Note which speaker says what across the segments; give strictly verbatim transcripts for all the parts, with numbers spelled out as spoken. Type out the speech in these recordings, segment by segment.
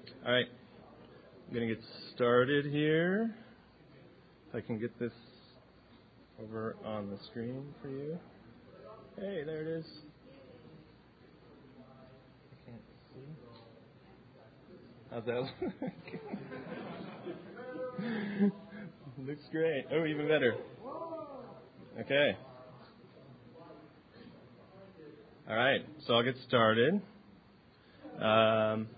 Speaker 1: All right, I'm going to get started here. If I can get this over on the screen for you. Hey, there it is. I can't see. How's that look? Looks great. Oh, even better. Okay. All right, so I'll get started. Um,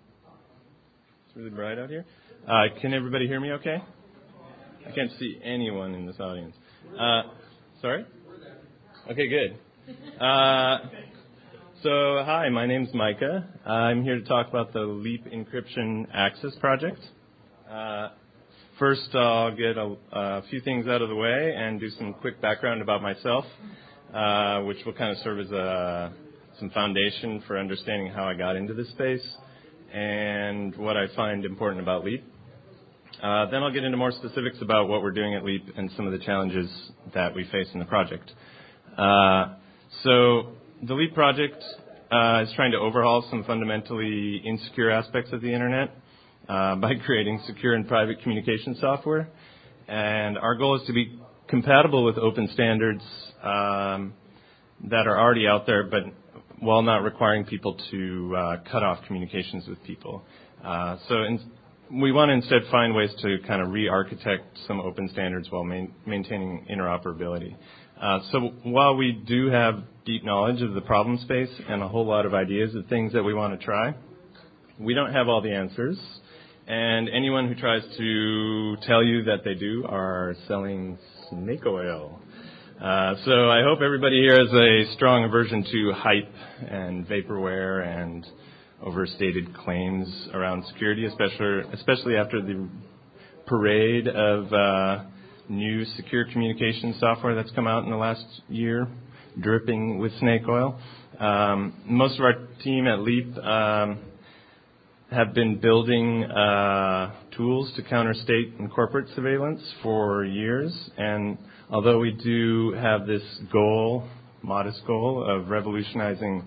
Speaker 1: it's really bright out here. Uh, can everybody hear me okay? I can't see anyone in this audience. Uh, sorry? Okay, good. Uh, so, hi, my name's Micah. I'm here to talk about the Leap Encryption Access project. Uh, first, I'll get a, a few things out of the way and do some quick background about myself, uh, which will kind of serve as a, some foundation for understanding how I got into this space and what I find important about Leap. Uh, then I'll get into more specifics about what we're doing at Leap and some of the challenges that we face in the project. Uh, so the Leap project uh, is trying to overhaul some fundamentally insecure aspects of the Internet uh, by creating secure and private communication software. And our goal is to be compatible with open standards um, that are already out there, but while not requiring people to uh, cut off communications with people. Uh, so in, we want to instead find ways to kind of re-architect some open standards while main, maintaining interoperability. Uh, so while we do have deep knowledge of the problem space and a whole lot of ideas of things that we want to try, we don't have all the answers. And anyone who tries to tell you that they do are selling snake oil. Uh, so I hope everybody here has a strong aversion to hype and vaporware and overstated claims around security, especially especially after the parade of uh, new secure communication software that's come out in the last year, dripping with snake oil. Um, most of our team at Leap um, have been building uh, tools to counter state and corporate surveillance for years, and although we do have this goal, modest goal, of revolutionizing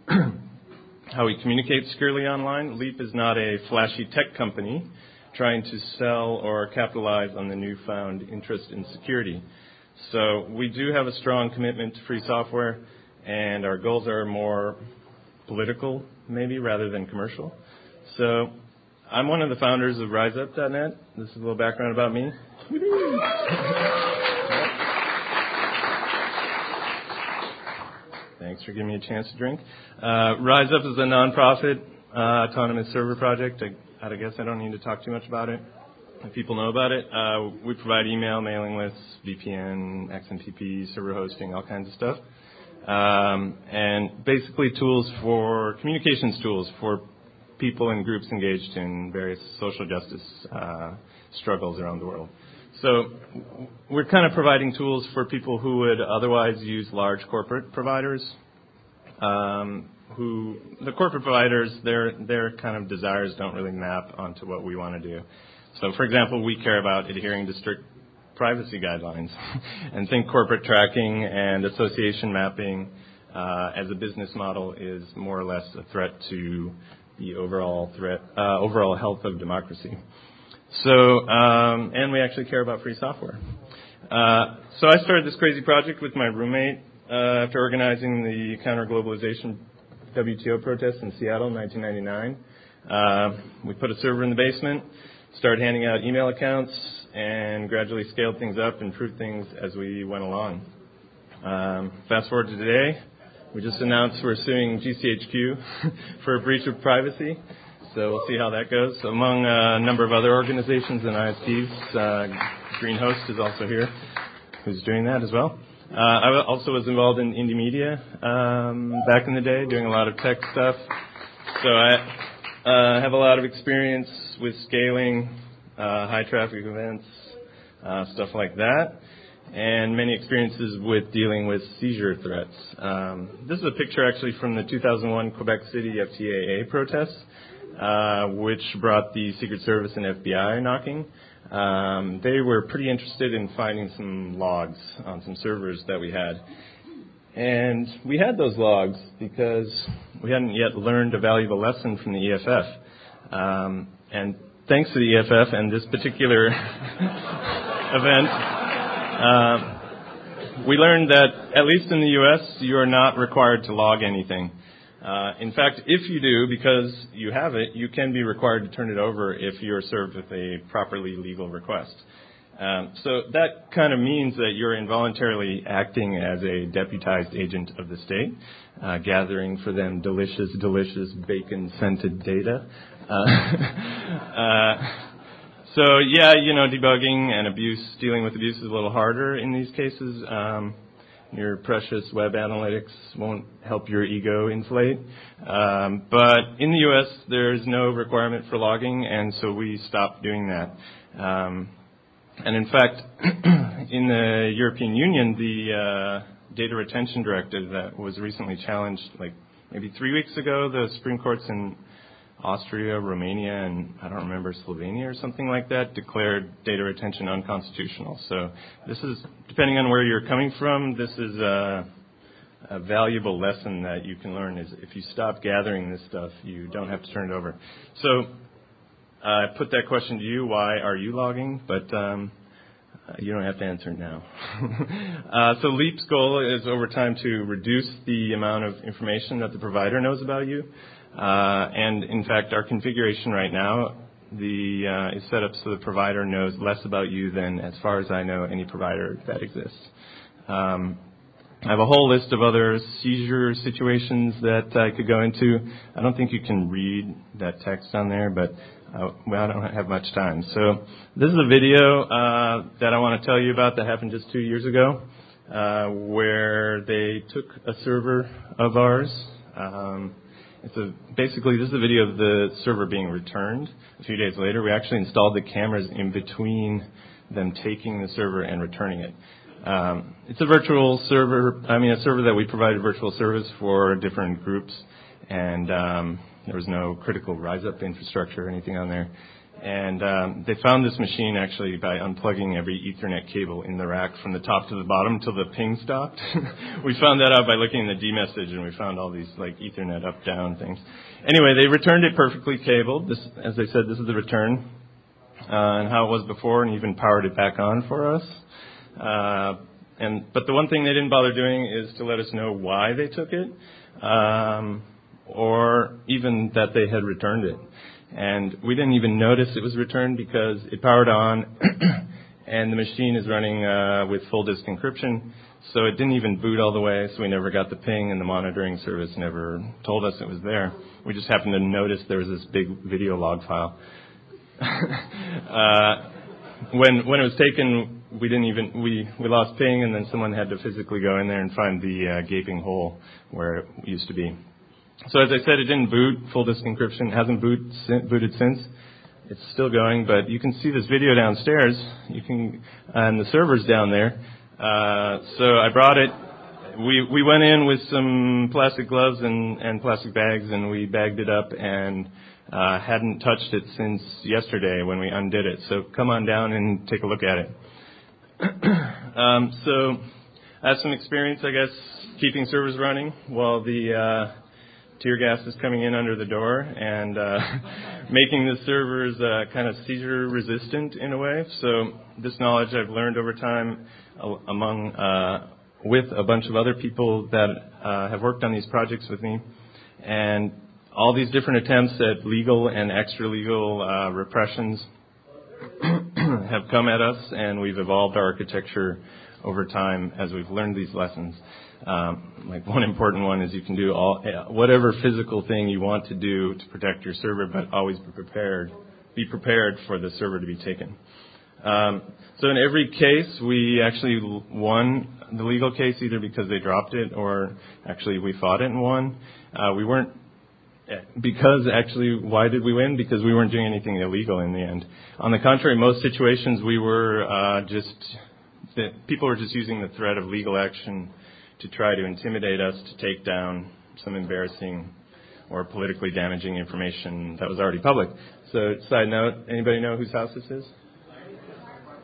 Speaker 1: how we communicate securely online, Leap is not a flashy tech company trying to sell or capitalize on the newfound interest in security. So we do have a strong commitment to free software, and our goals are more political, maybe, rather than commercial. So I'm one of the founders of RiseUp dot net. This is a little background about me. Thanks for giving me a chance to drink. Uh, RiseUp is a nonprofit uh, autonomous server project. I, I guess I don't need to talk too much about it. If people know about it, uh, we provide email, mailing lists, V P N, X M P P, server hosting, all kinds of stuff. Um, and basically tools for, communications tools for people and groups engaged in various social justice uh, struggles around the world. So we're kind of providing tools for people who would otherwise use large corporate providers. Um, who the corporate providers, their their kind of desires don't really map onto what we want to do. So, for example, we care about adhering to strict privacy guidelines, and think corporate tracking and association mapping uh, as a business model is more or less a threat to the overall threat, uh, overall health of democracy. So, um, and we actually care about free software. Uh, so I started this crazy project with my roommate uh, after organizing the counter-globalization W T O protest in Seattle in nineteen ninety-nine. Uh, we put a server in the basement, started handing out email accounts, and gradually scaled things up, improved things as we went along. Um, fast forward to today, we just announced we're suing G C H Q for a breach of privacy. So we'll see how that goes. Among a number of other organizations and I S Ps, uh, Green Host is also here, who's doing that as well. Uh, I also was involved in indie media um, back in the day, doing a lot of tech stuff. So I uh, have a lot of experience with scaling uh, high traffic events, uh, stuff like that, and many experiences with dealing with seizure threats. Um, this is a picture actually from the two thousand one Quebec City F T A A protests. Uh, which brought the Secret Service and F B I knocking. Um, they were pretty interested in finding some logs on some servers that we had. And we had those logs because we hadn't yet learned a valuable lesson from the E F F. Um, and thanks to the E F F and this particular event, uh, we learned that, at least in the U S, you are not required to log anything. Uh, in fact, if you do, because you have it, you can be required to turn it over if you're served with a properly legal request. Um, so that kind of means that you're involuntarily acting as a deputized agent of the state, uh, gathering for them delicious, delicious bacon-scented data. Uh, uh, so yeah, you know, debugging and abuse, dealing with abuse is a little harder in these cases. Um, your precious web analytics won't help your ego inflate. Um, but in the U S, there's no requirement for logging, and so we stopped doing that. Um, And in fact, in the European Union, the uh, data retention directive that was recently challenged, like maybe three weeks ago, the Supreme Courts in Austria, Romania, and I don't remember, Slovenia or something like that, declared data retention unconstitutional. So this is, depending on where you're coming from, this is a, a valuable lesson that you can learn is if you stop gathering this stuff, you don't have to turn it over. So I uh, put that question to you, why are you logging? But um, uh, you don't have to answer it now. uh, so LEAP's goal is over time to reduce the amount of information that the provider knows about you. Uh, and in fact, our configuration right now the uh, is set up so the provider knows less about you than, as far as I know, any provider that exists. Um, I have a whole list of other seizure situations that I could go into. I don't think you can read that text on there, but Uh, well, I don't have much time. So this is a video uh, that I want to tell you about that happened just two years ago, uh, where they took a server of ours. Um, it's a, basically, this is a video of the server being returned. A few days later, we actually installed the cameras in between them taking the server and returning it. Um, it's a virtual server, I mean, a server that we provided virtual service for different groups, and um, there was no critical rise-up infrastructure or anything on there. And um, they found this machine actually by unplugging every Ethernet cable in the rack from the top to the bottom until the ping stopped. We found that out by looking in the D message, and we found all these like Ethernet up-down things. Anyway, they returned it perfectly cabled. This, as I said, this is the return uh, and how it was before, and even powered it back on for us. Uh, and but the one thing they didn't bother doing is to let us know why they took it. Um, or even that they had returned it. And we didn't even notice it was returned because it powered on and the machine is running uh, with full disk encryption, so it didn't even boot all the way, so we never got the ping, and the monitoring service never told us it was there. We just happened to notice there was this big video log file. uh, when when it was taken, we didn't even, we, we lost ping, and then someone had to physically go in there and find the uh, gaping hole where it used to be. So as I said, it didn't boot, full disk encryption, it hasn't boot, booted since. It's still going, but you can see this video downstairs. You can, and the server's down there. Uh, so I brought it. We we went in with some plastic gloves and, and plastic bags, and we bagged it up and uh, hadn't touched it since yesterday when we undid it. So come on down and take a look at it. um, so I have some experience, I guess, keeping servers running while the uh, tear gas is coming in under the door and uh, making the servers uh, kind of seizure resistant in a way. So this knowledge I've learned over time uh, among uh, with a bunch of other people that uh, have worked on these projects with me, and all these different attempts at legal and extra legal uh, repressions have come at us, and we've evolved our architecture over time as we've learned these lessons. Um, like one important one is you can do all whatever physical thing you want to do to protect your server, but always be prepared. Be prepared for the server to be taken. Um, so in every case, we actually won the legal case either because they dropped it or actually we fought it and won. Uh, we weren't because actually why did we win? Because we weren't doing anything illegal in the end. On the contrary, most situations we were uh, just that people were just using the threat of legal action to try to intimidate us to take down some embarrassing or politically damaging information that was already public. So, side note, anybody know whose house this is?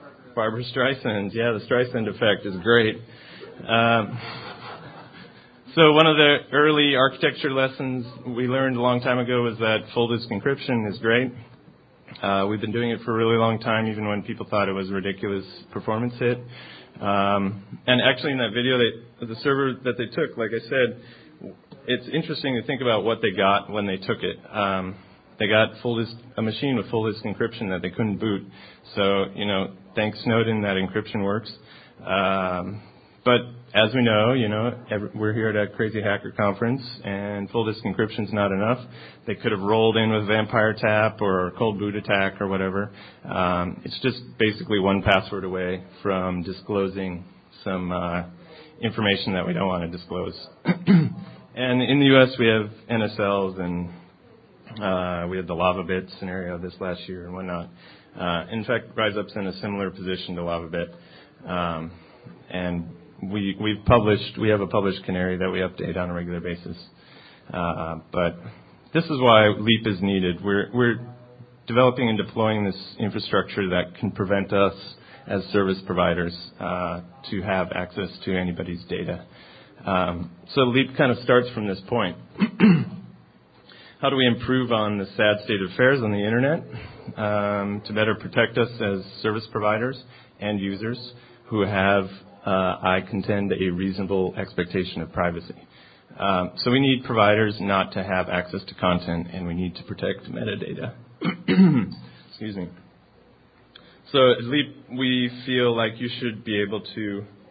Speaker 1: Barbara Streisand. Yeah, the Streisand effect is great. Um, So one of the early architecture lessons we learned a long time ago was that full disk encryption is great. Uh, we've been doing it for a really long time, even when people thought it was a ridiculous performance hit. Um, and actually in that video, they, the server that they took, like I said, it's interesting to think about what they got when they took it. Um, they got full disk, a machine with full disk encryption that they couldn't boot. So, you know, thanks Snowden, that encryption works. Um, but as we know, you know, every, we're here at a crazy hacker conference, and full disk encryption's not enough. They could have rolled in with Vampire Tap or cold boot attack or whatever. Um, it's just basically one password away from disclosing some uh, information that we don't want to disclose. And in the U S we have N S Ls, and uh, we had the LavaBit scenario this last year and whatnot. Uh, in fact, RiseUp's in a similar position to LavaBit, um, and We, we've published, we have a published canary that we update on a regular basis. Uh, but this is why LEAP is needed. We're, we're developing and deploying this infrastructure that can prevent us as service providers uh, to have access to anybody's data. Um, so LEAP kind of starts from this point. How do we improve on the sad state of affairs on the Internet um, to better protect us as service providers and users who have Uh, I contend a reasonable expectation of privacy. Um, so we need providers not to have access to content, and we need to protect metadata. Excuse me. So at LEAP, we feel like you should be able to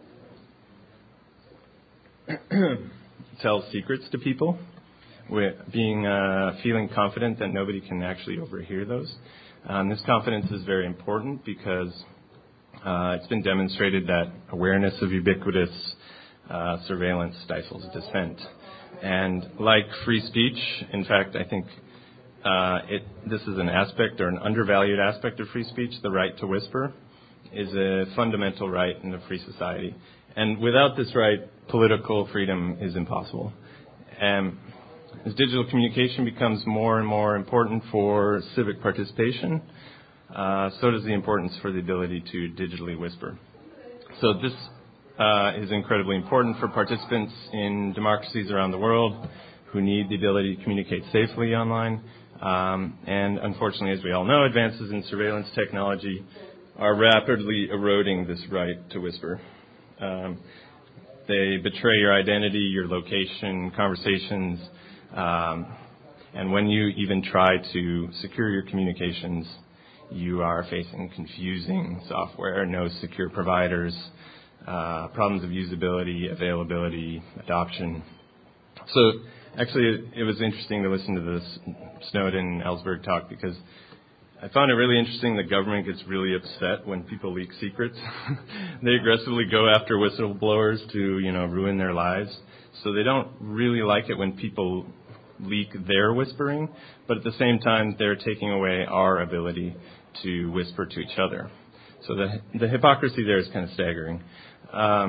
Speaker 1: tell secrets to people, with being uh, feeling confident that nobody can actually overhear those. Um, this confidence is very important because Uh, it's been demonstrated that awareness of ubiquitous uh, surveillance stifles dissent. And like free speech, in fact, I think uh, it, this is an aspect or an undervalued aspect of free speech. The right to whisper is a fundamental right in a free society. And without this right, political freedom is impossible. And as digital communication becomes more and more important for civic participation, Uh, so does the importance for the ability to digitally whisper. So this uh, is incredibly important for participants in democracies around the world who need the ability to communicate safely online. Um, and unfortunately, as we all know, advances in surveillance technology are rapidly eroding this right to whisper. Um, they betray your identity, your location, conversations, um, and when you even try to secure your communications, you are facing confusing software, no secure providers, uh, problems of usability, availability, adoption. So actually, it, it was interesting to listen to this Snowden Ellsberg talk because I found it really interesting the government gets really upset when people leak secrets. They aggressively go after whistleblowers to, you know, ruin their lives. So they don't really like it when people leak their whispering, but at the same time, they're taking away our ability to whisper to each other. So the the hypocrisy there is kind of staggering. Um,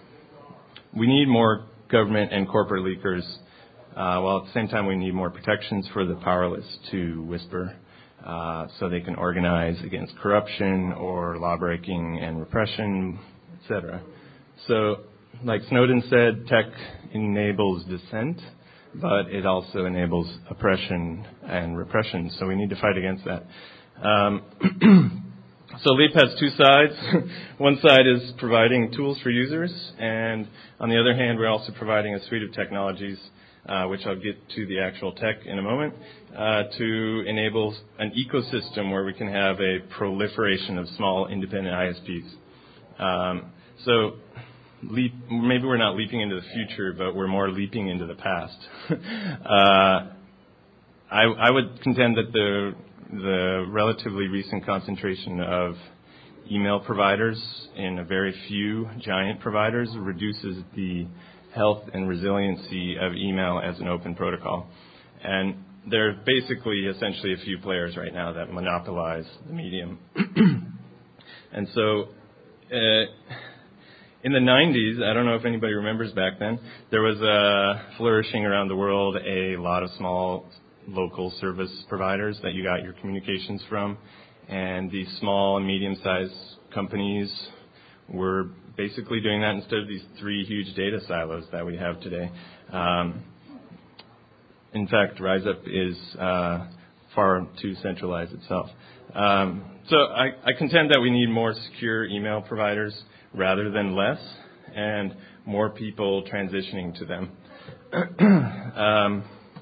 Speaker 1: we need more government and corporate leakers, uh, while at the same time we need more protections for the powerless to whisper, uh, so they can organize against corruption or lawbreaking and repression, et cetera. So, like Snowden said, tech enables dissent, but it also enables oppression and repression. So we need to fight against that. Um, so LEAP has two sides. One side is providing tools for users, and on the other hand, we're also providing a suite of technologies, uh, which I'll get to the actual tech in a moment, uh, to enable an ecosystem where we can have a proliferation of small independent I S Ps. Um, so leap, maybe we're not leaping into the future, but we're more leaping into the past. uh, I, I would contend that the the relatively recent concentration of email providers in a very few giant providers reduces the health and resiliency of email as an open protocol. And there are basically essentially a few players right now that monopolize the medium. And so uh, in the nineties, I don't know if anybody remembers back then, there was uh, flourishing around the world a lot of small local service providers that you got your communications from, and these small and medium-sized companies were basically doing that instead of these three huge data silos that we have today. Um, in fact, RiseUp is uh, far too centralized itself. Um, so I, I contend that we need more secure email providers rather than less, and more people transitioning to them. um,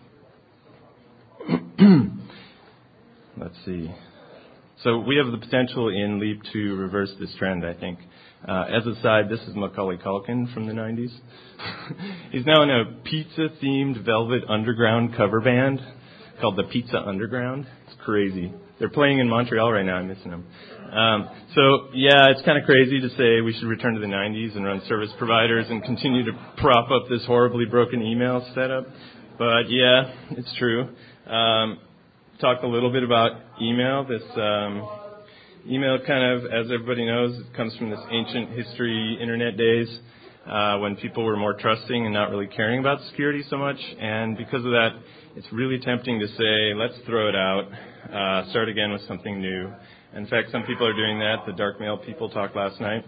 Speaker 1: let's see. So we have the potential in Leap to reverse this trend, I think. Uh, as a side, this is Macaulay Culkin from the nineties. He's now in a pizza-themed Velvet Underground cover band called the Pizza Underground. It's crazy. They're playing in Montreal right now. I'm missing them. Um, so, yeah, it's kind of crazy to say we should return to the nineties and run service providers and continue to prop up this horribly broken email setup. But, yeah, it's true. Um, talk a little bit about email. This um, email kind of, as everybody knows, it comes from this ancient history, internet days, uh, when people were more trusting and not really caring about security so much. And because of that, it's really tempting to say, let's throw it out, uh, start again with something new. In fact, some people are doing that. The dark mail people talked last night.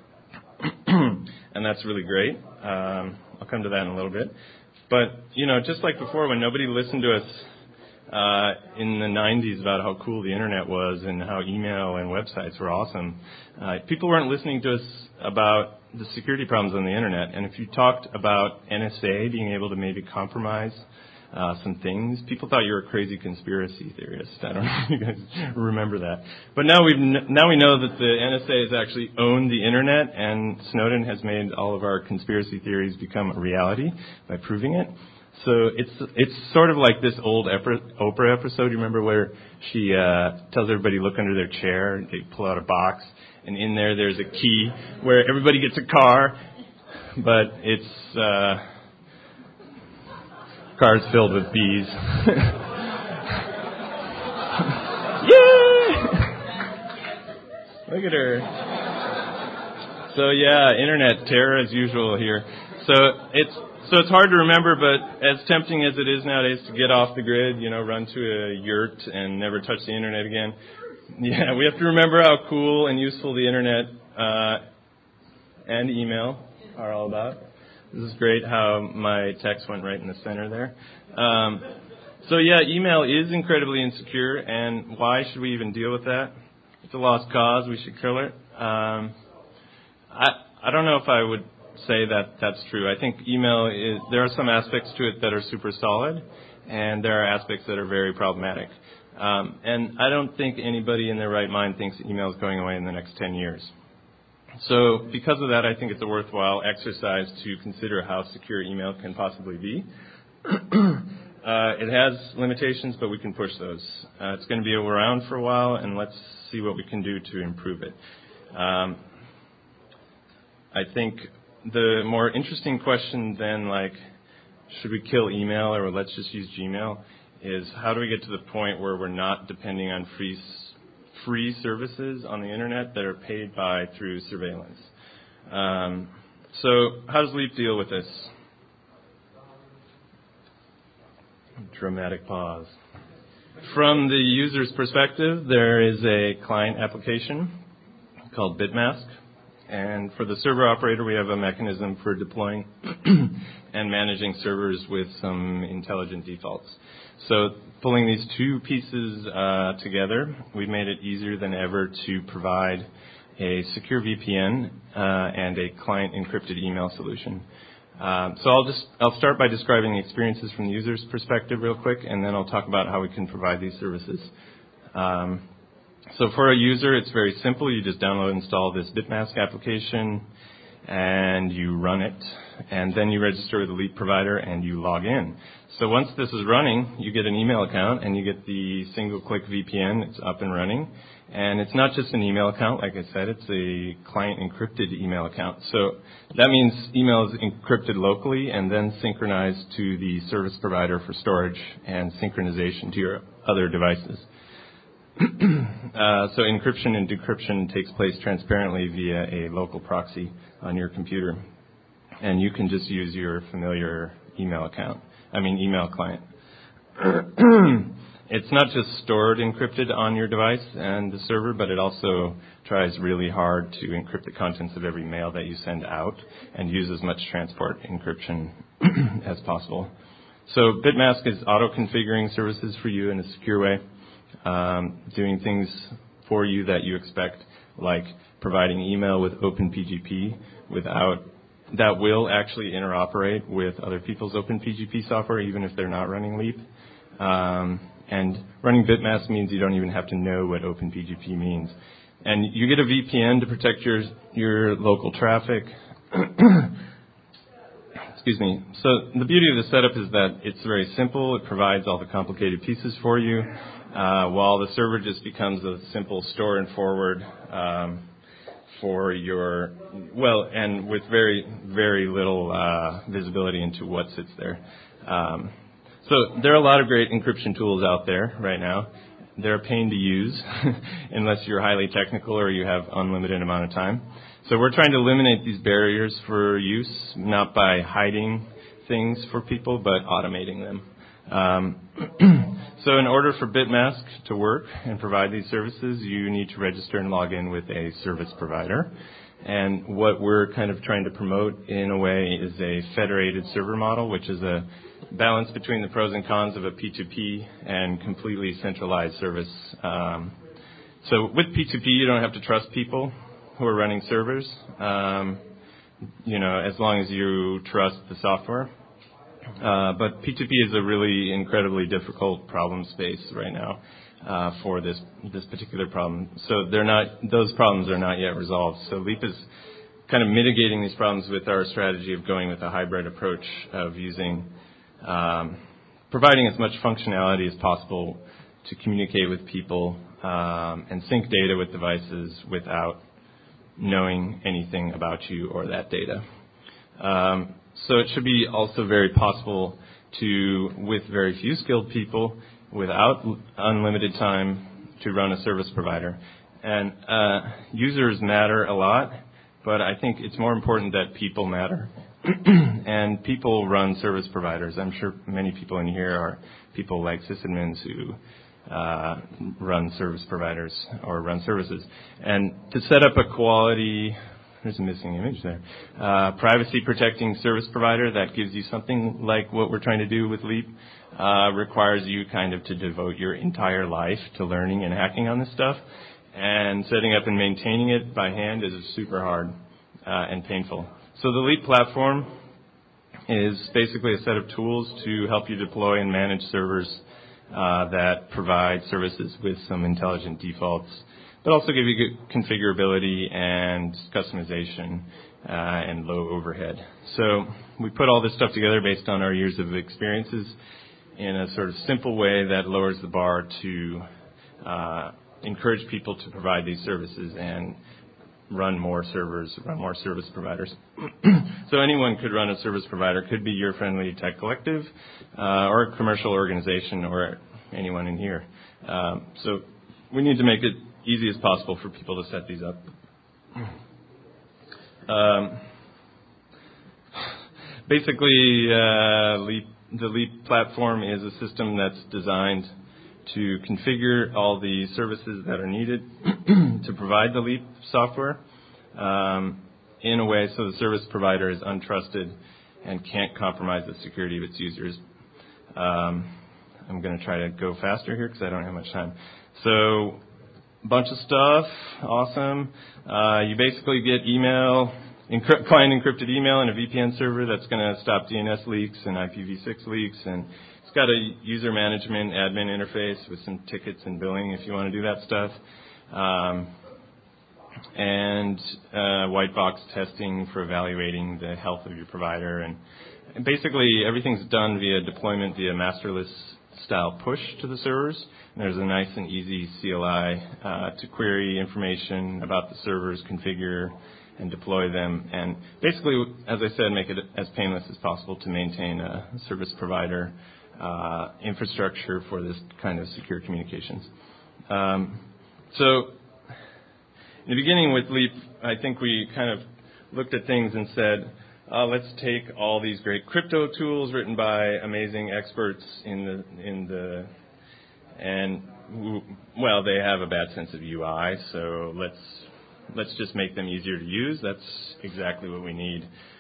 Speaker 1: And that's really great. Um, I'll come to that in a little bit. But, you know, just like before, when nobody listened to us uh, in the nineties about how cool the internet was and how email and websites were awesome, uh, people weren't listening to us about the security problems on the internet. And if you talked about N S A being able to maybe compromise Uh, some things, people thought you were a crazy conspiracy theorist. I don't know if you guys remember that. But now we now we know that the N S A has actually owned the internet, and Snowden has made all of our conspiracy theories become a reality by proving it. So it's it's sort of like this old Oprah episode. You remember where she uh, tells everybody to look under their chair, they pull out a box, and in there there's a key where everybody gets a car, but it's uh, cars filled with bees. Yay! Look at her. So yeah, internet terror as usual here. So it's so it's hard to remember, but as tempting as it is nowadays to get off the grid, you know, run to a yurt and never touch the internet again. Yeah, we have to remember how cool and useful the internet uh, and email are all about. This is great how my text went right in the center there. Um, so yeah, email is incredibly insecure, and why should we even deal with that? It's a lost cause. We should kill it. Um, I I don't know if I would say that that's true. I think email is, there are some aspects to it that are super solid, and there are aspects that are very problematic. Um, and I don't think anybody in their right mind thinks email is going away in the next ten years. So because of that, I think it's a worthwhile exercise to consider how secure email can possibly be. uh, it has limitations, but we can push those. Uh, it's going to be around for a while, and let's see what we can do to improve it. Um, I think the more interesting question than, like, should we kill email or let's just use Gmail, is how do we get to the point where we're not depending on free free services on the internet that are paid by through surveillance. Um, so how does Leap deal with this? Dramatic pause. From the user's perspective, there is a client application called Bitmask. And for the server operator, we have a mechanism for deploying and managing servers with some intelligent defaults. So pulling these two pieces uh, together, we've made it easier than ever to provide a secure V P N uh, and a client encrypted email solution. Um, so I'll just I'll start by describing the experiences from the user's perspective real quick, and then I'll talk about how we can provide these services. Um, so for a user, it's very simple. You just download and install this Bitmask application, and you run it, and then you register with the Leap provider, and you log in. So once this is running, you get an email account, and you get the single-click V P N. It's up and running. And it's not just an email account. Like I said, it's a client encrypted email account. So that means email is encrypted locally and then synchronized to the service provider for storage and synchronization to your other devices. uh, so encryption and decryption takes place transparently via a local proxy on your computer. And you can just use your familiar email account. I mean, email client. It's not just stored encrypted on your device and the server, but it also tries really hard to encrypt the contents of every mail that you send out and uses much transport encryption as possible. So Bitmask is auto-configuring services for you in a secure way, um, doing things for you that you expect, like providing email with OpenPGP without that will actually interoperate with other people's OpenPGP software, even if they're not running Leap. Um, and running Bitmask means you don't even have to know what OpenPGP means. And you get a V P N to protect your your local traffic. Excuse me. So the beauty of the setup is that it's very simple. It provides all the complicated pieces for you, uh, while the server just becomes a simple store and forward um, for your, well, and with very, very little uh, visibility into what sits there. Um, so there are a lot of great encryption tools out there right now. They're a pain to use unless you're highly technical or you have unlimited amount of time. So we're trying to eliminate these barriers for use, not by hiding things for people, but automating them. Um, so in order for Bitmask to work and provide these services, you need to register and log in with a service provider. And what we're kind of trying to promote in a way is a federated server model, which is a balance between the pros and cons of a P two P and completely centralized service. Um, so with P two P, you don't have to trust people who are running servers, um, you know, as long as you trust the software. Uh, but P two P is a really incredibly difficult problem space right now uh, for this this particular problem. So they're not; those problems are not yet resolved. So Leap is kind of mitigating these problems with our strategy of going with a hybrid approach of using, um, providing as much functionality as possible to communicate with people um, and sync data with devices without knowing anything about you or that data. Um, so it should be also very possible to, with very few skilled people, without unlimited time, to run a service provider. And uh, users matter a lot, but I think it's more important that people matter. And people run service providers. I'm sure many people in here are people like sysadmins who Uh, run service providers or run services. And to set up a quality, there's a missing image there, uh, privacy protecting service provider that gives you something like what we're trying to do with Leap uh, requires you kind of to devote your entire life to learning and hacking on this stuff. And setting up and maintaining it by hand is super hard uh, and painful. So the Leap platform is basically a set of tools to help you deploy and manage servers Uh, that provide services with some intelligent defaults, but also give you good configurability and customization uh, and low overhead. So we put all this stuff together based on our years of experiences in a sort of simple way that lowers the bar to uh, encourage people to provide these services and run more servers, run more service providers. So anyone could run a service provider, could be your friendly tech collective uh, or a commercial organization or anyone in here. Um, so we need to make it easy as possible for people to set these up. Um, basically, uh, Leap, the Leap platform is a system that's designed to configure all the services that are needed to provide the Leap software um, in a way so the service provider is untrusted and can't compromise the security of its users. Um, I'm going to try to go faster here because I don't have much time. So a bunch of stuff. Awesome. Uh, you basically get email, encrypt, client encrypted email and a V P N server that's going to stop D N S leaks and I P v six leaks, and it's got a user management admin interface with some tickets and billing if you want to do that stuff. Um, and uh, white box testing for evaluating the health of your provider. And, and basically everything's done via deployment via masterless style push to the servers. And there's a nice and easy C L I uh, to query information about the servers, configure, and deploy them. And basically, as I said, make it as painless as possible to maintain a service provider uh, infrastructure for this kind of secure communications. Um, so in the beginning with Leap, I think we kind of looked at things and said, uh, let's take all these great crypto tools written by amazing experts in the in the and well, they have a bad sense of U I, so let's let's just make them easier to use. That's exactly what we need.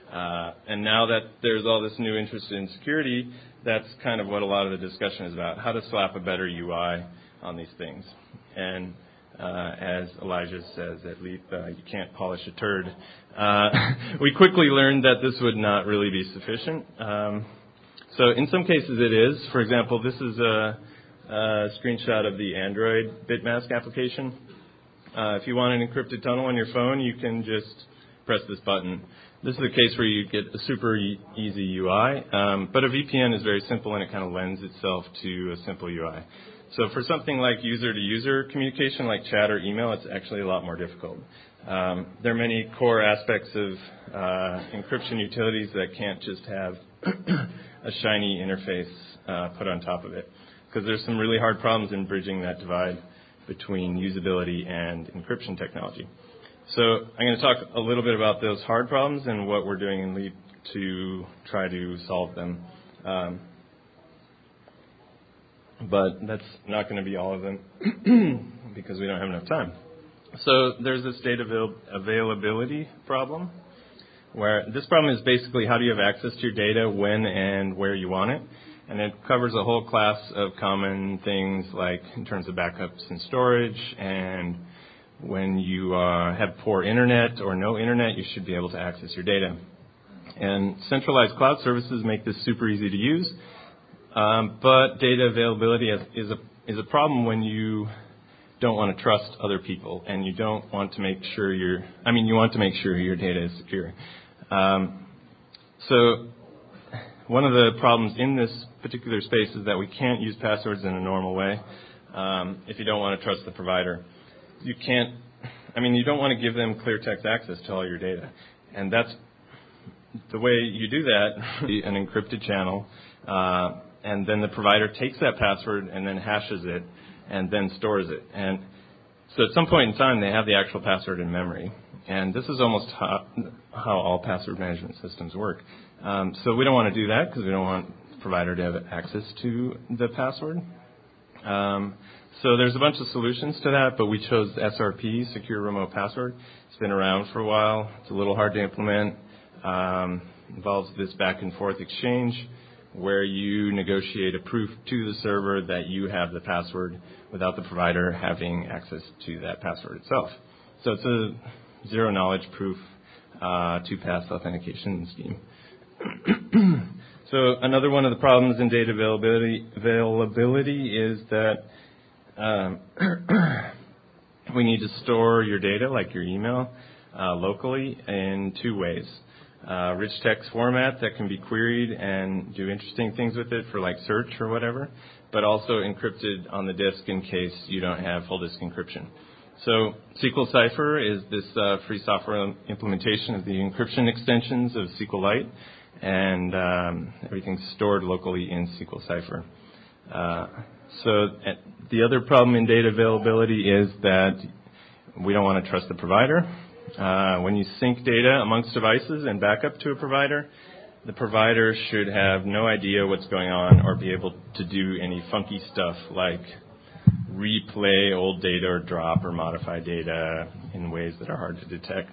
Speaker 1: Uh, and now that there's all this new interest in security, that's kind of what a lot of the discussion is about, how to slap a better U I on these things. And uh, as Elijah says at Leap, uh, you can't polish a turd. Uh, we quickly learned that this would not really be sufficient. Um, so in some cases it is. For example, this is a, a screenshot of the Android bitmask application. Uh, if you want an encrypted tunnel on your phone, you can just press this button. This is a case where you get a super e- easy U I, um, but a V P N is very simple and it kind of lends itself to a simple U I. So for something like user-to-user communication, like chat or email, it's actually a lot more difficult. Um, there are many core aspects of uh, encryption utilities that can't just have a shiny interface uh, put on top of it, because there's some really hard problems in bridging that divide between usability and encryption technology. So I'm going to talk a little bit about those hard problems and what we're doing in Leap to try to solve them. Um, but that's not going to be all of them because we don't have enough time. So there's this data avail- availability problem, where this problem is basically how do you have access to your data, when and where you want it. And it covers a whole class of common things like in terms of backups and storage, and when you uh, have poor internet or no internet, you should be able to access your data. And centralized cloud services make this super easy to use, um, but data availability is, is, a, is a problem when you don't want to trust other people and you don't want to make sure your, I mean, you want to make sure your data is secure. Um, so one of the problems in this particular space is that we can't use passwords in a normal way um, if you don't want to trust the provider. You can't, I mean, you don't want to give them clear text access to all your data. And that's the way you do that, an encrypted channel, uh, and then the provider takes that password and then hashes it and then stores it. And so at some point in time, they have the actual password in memory. And this is almost how, how all password management systems work. Um, so we don't want to do that because we don't want the provider to have access to the password. Um, So there's a bunch of solutions to that, but we chose S R P, Secure Remote Password. It's been around for a while. It's a little hard to implement. Um, involves this back and forth exchange where you negotiate a proof to the server that you have the password without the provider having access to that password itself. So it's a zero knowledge proof uh, two-pass authentication scheme. So another one of the problems in data availability, availability is that Um, we need to store your data, like your email, uh, locally in two ways. Uh, rich text format that can be queried and do interesting things with it for like search or whatever, but also encrypted on the disk in case you don't have full disk encryption. So S Q L Cipher is this uh, free software implementation of the encryption extensions of SQLite, and um, everything's stored locally in S Q L Cipher. Uh, So the other problem in data availability is that we don't want to trust the provider. Uh, when you sync data amongst devices and back up to a provider, the provider should have no idea what's going on or be able to do any funky stuff like replay old data or drop or modify data in ways that are hard to detect.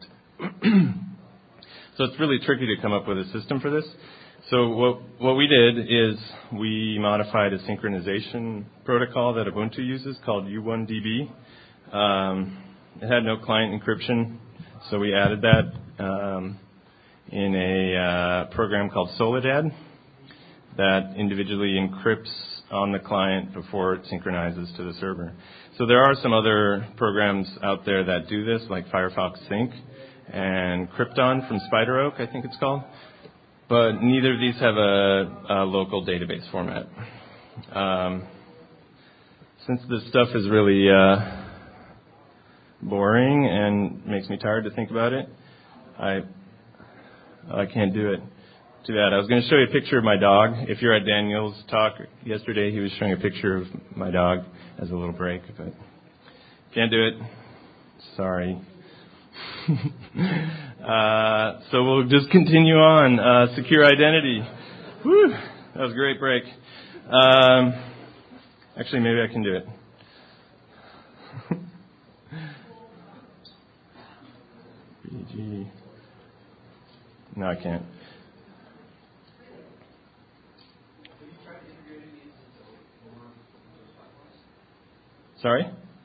Speaker 1: So it's really tricky to come up with a system for this. So what what we did is we modified a synchronization protocol that Ubuntu uses called U one D B. Um, it had no client encryption, so we added that um, in a uh, program called Soledad that individually encrypts on the client before it synchronizes to the server. So there are some other programs out there that do this, like Firefox Sync and Krypton from SpiderOak, I think it's called. But neither of these have a, a local database format. Um, since this stuff is really uh, boring and makes me tired to think about it, I I can't do it. Too bad. I was going to show you a picture of my dog. If you're at Daniel's talk yesterday, he was showing a picture of my dog as a little break, but can't do it. Sorry. uh, so we'll just continue on. Uh, secure identity. Whew, that was a great break. Um, actually, maybe I can do it. B G. No, I can't. Sorry?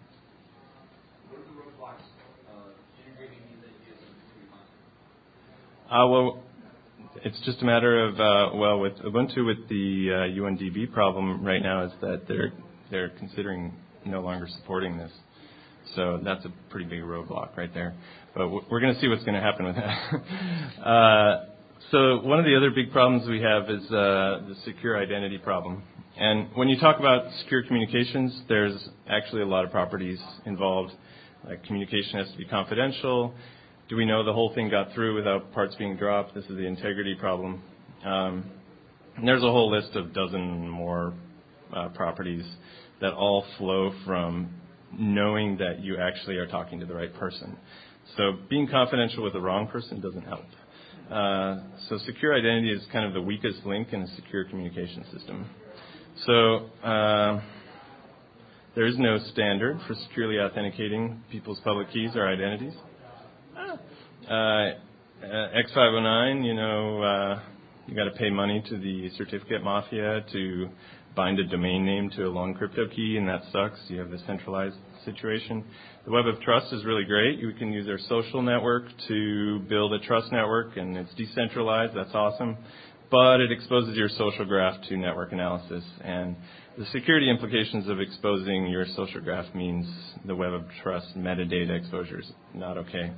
Speaker 1: Uh, well, it's just a matter of, uh, well, with Ubuntu, with the uh, U N D B problem right now is that they're they're considering no longer supporting this. So that's a pretty big roadblock right there. But we're going to see what's going to happen with that. uh, so one of the other big problems we have is uh, the secure identity problem. And when you talk about secure communications, there's actually a lot of properties involved. Like communication has to be confidential. Do we know the whole thing got through without parts being dropped? This is the integrity problem. Um, and there's a whole list of dozen more uh, properties that all flow from knowing that you actually are talking to the right person. So being confidential with the wrong person doesn't help. Uh, so secure identity is kind of the weakest link in a secure communication system. So uh, there is no standard for securely authenticating people's public keys or identities. Uh, uh, X five oh nine, you know, uh, you got to pay money to the certificate mafia to bind a domain name to a long crypto key, and that sucks. You have a centralized situation. The Web of Trust is really great. You can use our social network to build a trust network, and it's decentralized. That's awesome. But it exposes your social graph to network analysis, and the security implications of exposing your social graph means the Web of Trust metadata exposure is not okay.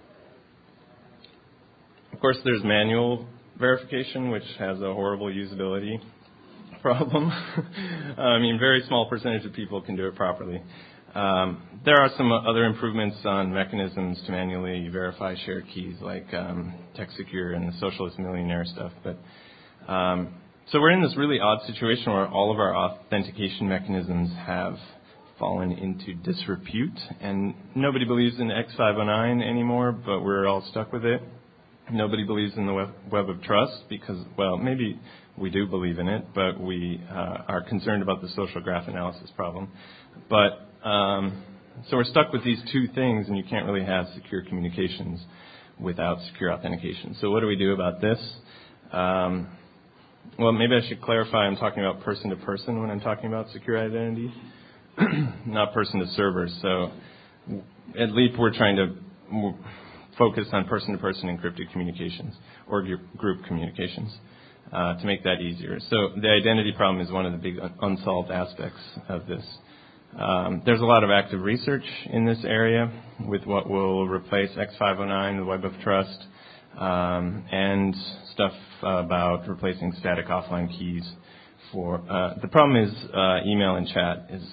Speaker 1: Of course, there's manual verification, which has a horrible usability problem. I mean, very small percentage of people can do it properly. Um, there are some other improvements on mechanisms to manually verify shared keys, like um, TextSecure and the Socialist Millionaire stuff. But um, so we're in this really odd situation where all of our authentication mechanisms have fallen into disrepute, and nobody believes in X five oh nine anymore, but we're all stuck with it. Nobody believes in the web, web of trust because, well, maybe we do believe in it, but we uh, are concerned about the social graph analysis problem. But um, so we're stuck with these two things, and you can't really have secure communications without secure authentication. So what do we do about this? Um, well, maybe I should clarify I'm talking about person-to-person when I'm talking about secure identity, not person-to-server. So at Leap, we're trying to focus on person-to-person encrypted communications or group communications uh, to make that easier. So the identity problem is one of the big unsolved aspects of this. Um, there's a lot of active research in this area with what will replace X five oh nine, the Web of Trust, um, and stuff about replacing static offline keys. For uh, the problem is uh, email and chat is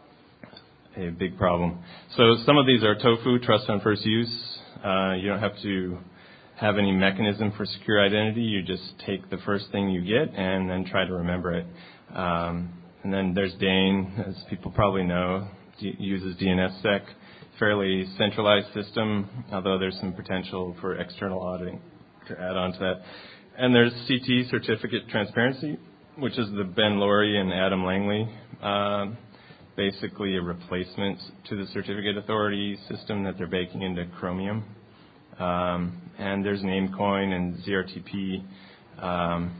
Speaker 1: a big problem. So some of these are TOFU, trust on first use. Uh, you don't have to have any mechanism for secure identity. You just take the first thing you get and then try to remember it. Um, and then there's Dane, as people probably know, d- uses DNSSEC, fairly centralized system, although there's some potential for external auditing to add on to that. And there's C T, Certificate Transparency, which is the Ben Laurie and Adam Langley, uh, basically a replacement to the Certificate Authority system that they're baking into Chromium. Um, and there's Namecoin and Z R T P. Um,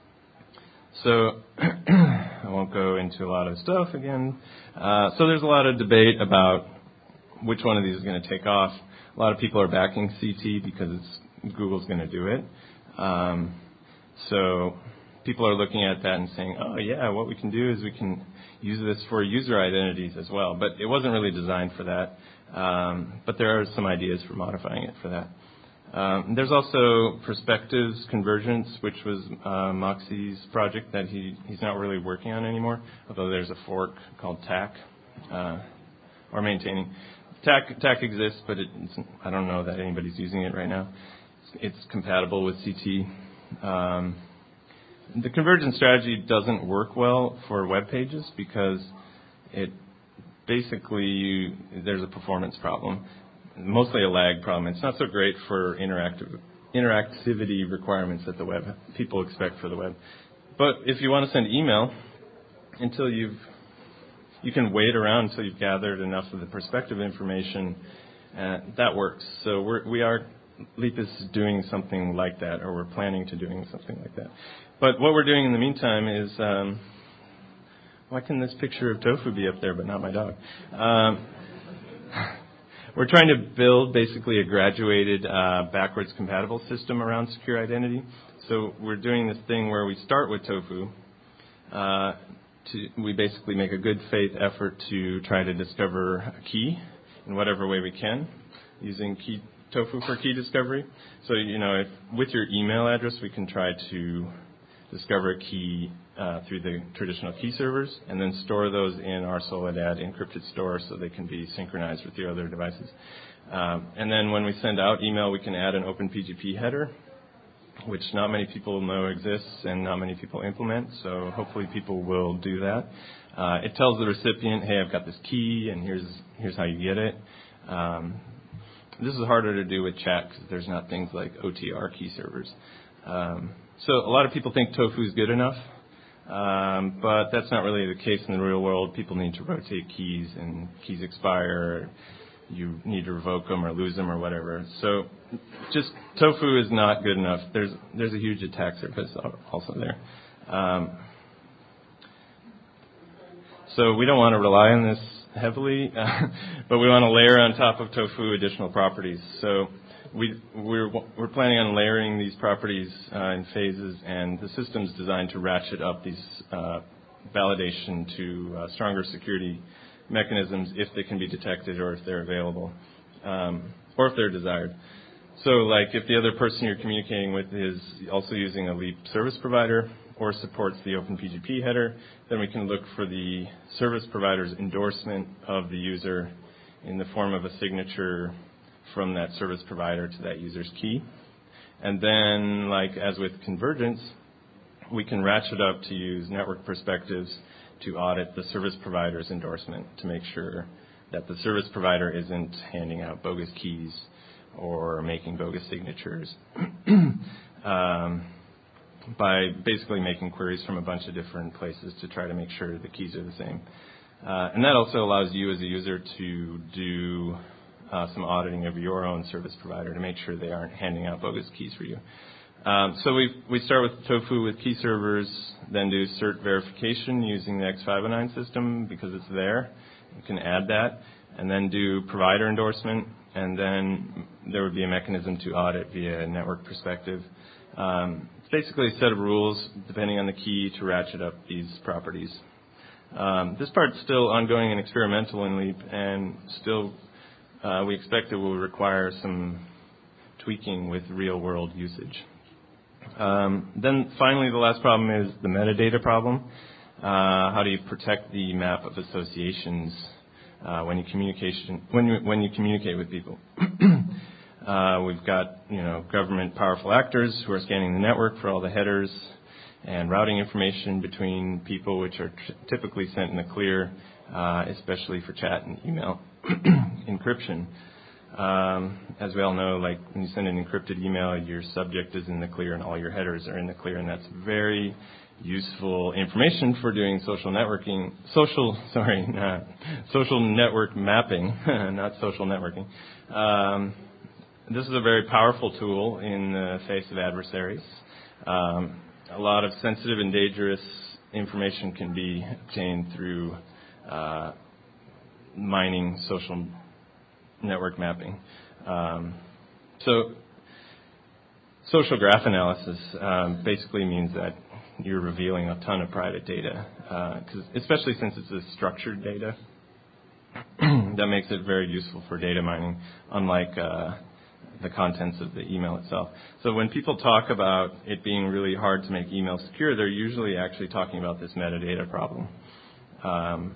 Speaker 1: so I won't go into a lot of stuff again. Uh, so there's a lot of debate about which one of these is going to take off. A lot of people are backing C T because it's, Google's going to do it. Um, so people are looking at that and saying, oh, yeah, what we can do is we can use this for user identities as well. But it wasn't really designed for that. Um, but there are some ideas for modifying it for that. Um, there's also Perspectives Convergence, which was uh, Moxie's project that he, he's not really working on anymore, although there's a fork called T A C, uh, or maintaining. T A C, T A C exists, but it's, I don't know that anybody's using it right now. It's, it's compatible with C T. Um, the convergence strategy doesn't work well for web pages because it basically you, there's a performance problem. Mostly a lag problem. It's not so great for interactive interactivity requirements that the web people expect for the web. But if you want to send email, until you've you can wait around until you've gathered enough of the perspective information, uh, that works. So we're, we are Leap is doing something like that, or we're planning to doing something like that. But what we're doing in the meantime is, um, why can this picture of Tofu be up there but not my dog? Um, we're trying to build basically a graduated uh, backwards compatible system around secure identity. So we're doing this thing where we start with Tofu. Uh, to, we basically make a good faith effort to try to discover a key in whatever way we can, using key, Tofu for key discovery. So, you know, if with your email address, we can try to discover a key uh, through the traditional key servers, and then store those in our Soledad encrypted store so they can be synchronized with your other devices. Um, and then when we send out email, we can add an OpenPGP header, which not many people know exists and not many people implement, so hopefully people will do that. Uh, it tells the recipient, hey, I've got this key, and here's here's how you get it. Um, this is harder to do with chat because there's not things like O T R key servers. Um, so a lot of people think Tofu is good enough, um, but that's not really the case in the real world. People need to rotate keys, and keys expire. You need to revoke them or lose them or whatever. So just Tofu is not good enough. There's there's a huge attack surface also there. Um, so we don't want to rely on this heavily, uh, but we want to layer on top of Tofu additional properties. So we, we're, we're planning on layering these properties uh, in phases, and the system's designed to ratchet up these uh, validation to uh, stronger security mechanisms if they can be detected or if they're available, um, or if they're desired. So like if the other person you're communicating with is also using a Leap service provider or supports the OpenPGP header, then we can look for the service provider's endorsement of the user in the form of a signature from that service provider to that user's key. And then, like as with convergence, we can ratchet up to use network perspectives to audit the service provider's endorsement to make sure that the service provider isn't handing out bogus keys or making bogus signatures um, by basically making queries from a bunch of different places to try to make sure the keys are the same. Uh, and that also allows you as a user to do uh, some auditing of your own service provider to make sure they aren't handing out bogus keys for you. Um, so we we start with Tofu with key servers, then do cert verification using the X five oh nine system because it's there. You can add that, and then do provider endorsement, and then there would be a mechanism to audit via network perspective. Um, it's basically a set of rules, depending on the key, to ratchet up these properties. Um, this part's still ongoing and experimental in Leap, and still uh, we expect it will require some tweaking with real-world usage. Um, then finally, the last problem is the metadata problem. Uh, how do you protect the map of associations uh, when you communication when you, when you communicate with people? uh, we've got you know government powerful actors who are scanning the network for all the headers and routing information between people, which are t- typically sent in the clear, uh, especially for chat and email encryption. Um, as we all know, like when you send an encrypted email, your subject is in the clear and all your headers are in the clear, and that's very useful information for doing social networking, social, sorry, not, social network mapping, not social networking. Um, this is a very powerful tool in the face of adversaries. Um, a lot of sensitive and dangerous information can be obtained through uh, mining social network mapping. Um, so social graph analysis um, basically means that you're revealing a ton of private data, uh, 'cause especially since it's a structured data. That makes it very useful for data mining, unlike uh, the contents of the email itself. So when people talk about it being really hard to make email secure, they're usually actually talking about this metadata problem. Um,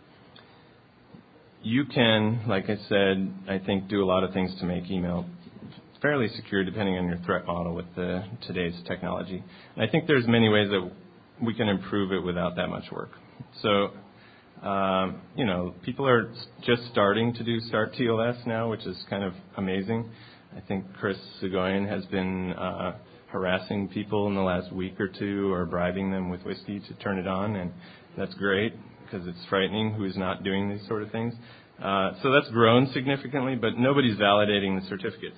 Speaker 1: You can, like I said, I think do a lot of things to make email fairly secure depending on your threat model with the, today's technology. And I think there's many ways that we can improve it without that much work. So, um, you know, people are just starting to do Start T L S now, which is kind of amazing. I think Chris Soghoian has been uh, harassing people in the last week or two or bribing them with whiskey to turn it on, and that's great, because it's frightening who's not doing these sort of things. Uh, so that's grown significantly, but nobody's validating the certificates.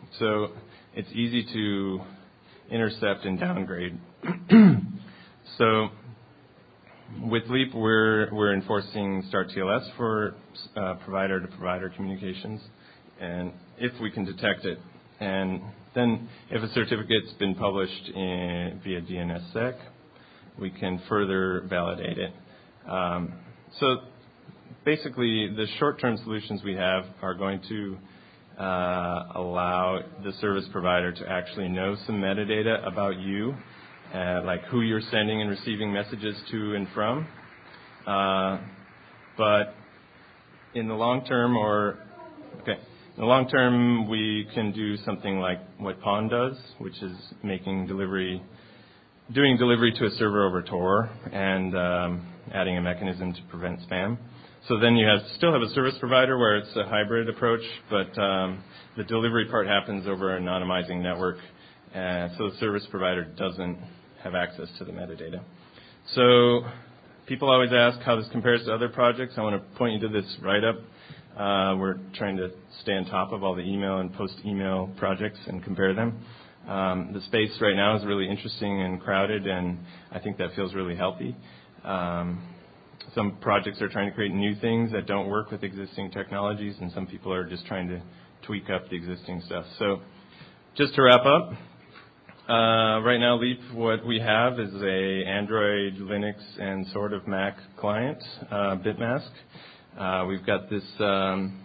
Speaker 1: So it's easy to intercept and downgrade. So with Leap, we're we're enforcing Start T L S for uh, provider-to-provider communications, and if we can detect it, and then if a certificate's been published in, via D N S S E C, we can further validate it. Um, so basically, the short-term solutions we have are going to uh, allow the service provider to actually know some metadata about you, uh, like who you're sending and receiving messages to and from. Uh, but in the long term, or okay, in the long term, we can do something like what Pond does, which is making delivery, doing delivery to a server over Tor, and um, adding a mechanism to prevent spam. So then you have still have a service provider where it's a hybrid approach, but um, the delivery part happens over an anonymizing network, uh, so the service provider doesn't have access to the metadata. So people always ask how this compares to other projects. I want to point you to this write-up. Uh, we're trying to stay on top of all the email and post-email projects and compare them. Um, the space right now is really interesting and crowded, and I think that feels really healthy. Um, Some projects are trying to create new things that don't work with existing technologies, and some people are just trying to tweak up the existing stuff. So just to wrap up, uh, right now Leap, what we have is a Android, Linux, and sort of Mac client, uh, Bitmask. Uh, we've got this um,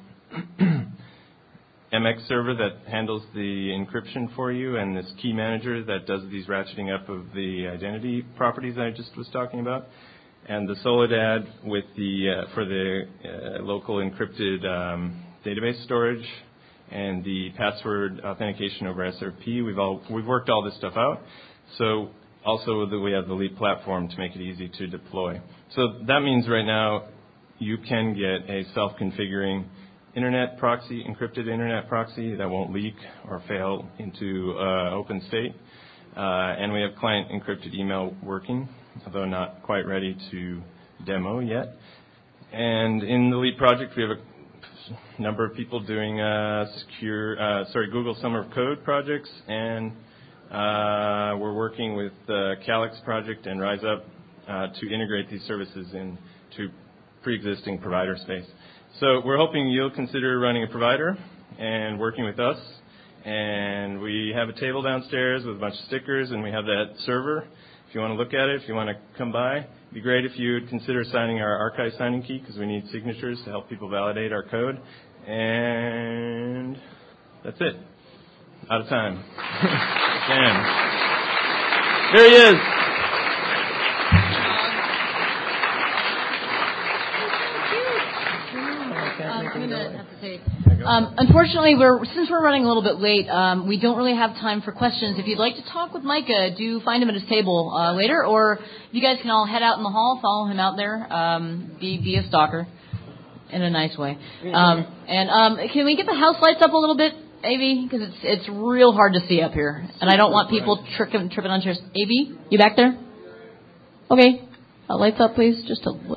Speaker 1: M X server that handles the encryption for you, and this key manager that does these ratcheting up of the identity properties I just was talking about. And the Soledad with the uh, for the uh, local encrypted um, database storage, and the password authentication over S R P. We've all we've worked all this stuff out. So also that we have the Leap platform to make it easy to deploy. So that means right now you can get a self-configuring internet proxy, encrypted internet proxy that won't leak or fail into uh, open state, uh, and we have client encrypted email working, although not quite ready to demo yet. And in the Leap project, we have a number of people doing uh, secure, uh, sorry, Google Summer of Code projects, and uh, we're working with the Calyx project and RiseUp uh, to integrate these services into pre-existing provider space. So we're hoping you'll consider running a provider and working with us. And we have a table downstairs with a bunch of stickers, and we have that server. If you want to look at it, if you want to come by, it'd be great if you would consider signing our archive signing key, because we need signatures to help people validate our code. And that's it. Out of time. Dan. There he is.
Speaker 2: Um, I'm going to have to say, um, unfortunately, we're since we're running a little bit late, um, we don't really have time for questions. If you'd like to talk with Micah, do find him at his table uh, later, or you guys can all head out in the hall, follow him out there, um, be, be a stalker in a nice way. Um, and um, can we get the house lights up a little bit, A V? Because it's it's real hard to see up here, and I don't want people tripping tripping on chairs. A V, you back there? Okay, uh, lights up, please. Just a.